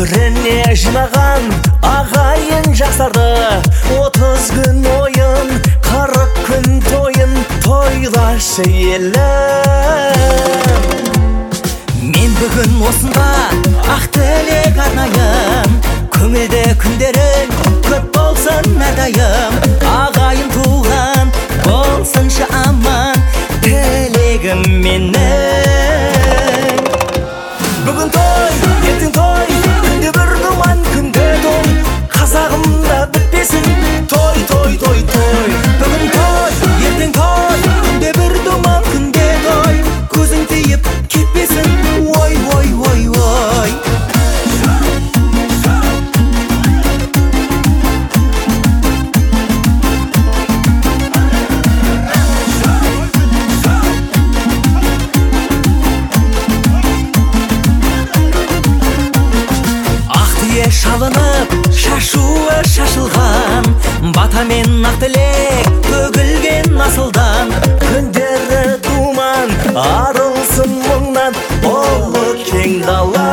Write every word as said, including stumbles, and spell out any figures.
Өріне жинаған ағайын жастарды, отыз күн ойын, қырық күн тойын тойлашы елім. Мен бүгін осында ақ тілек арнайын, көңілді күндерің көп болсын әрдайым. Ағайын туған болсыншы аман, тілегім менің. Бүгін той, ертең той, күнде бір думан, күнде той, қазағымда бітпесін той, той, той, той. Бүгін той, ертең той, күнде бір думан, күнде той, көзің тиіп кетпесін, ой, ой, ой, ой. Шалынып, шашуы шашылған, батамен ақ тілек төгілген асылдан. Күндері думан, арылсын мұңнан, ұлы кең дала.